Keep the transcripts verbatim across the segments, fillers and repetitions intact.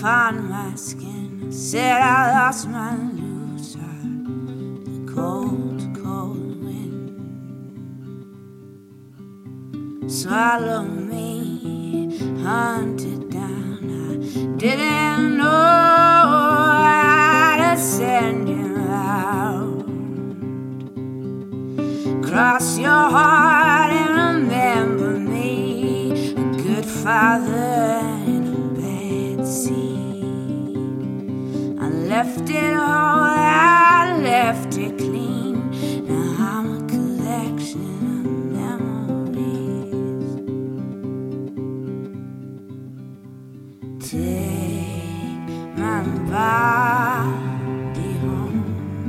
upon my skin. Said I lost my loose heart, the cold, cold wind swallow me, hunted down. I didn't know how to send you out. Cross your heart and remember me, a good father in a bad seed. I left it all, I left it clean. Now I'm a collection of memories. Take my body home.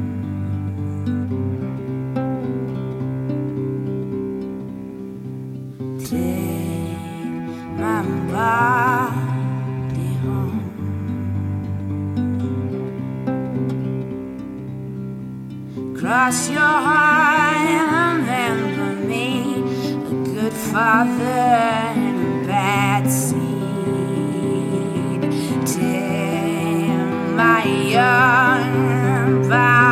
Take my body home. Cross your heart and remember me, a good father in a bad seed. Take my young body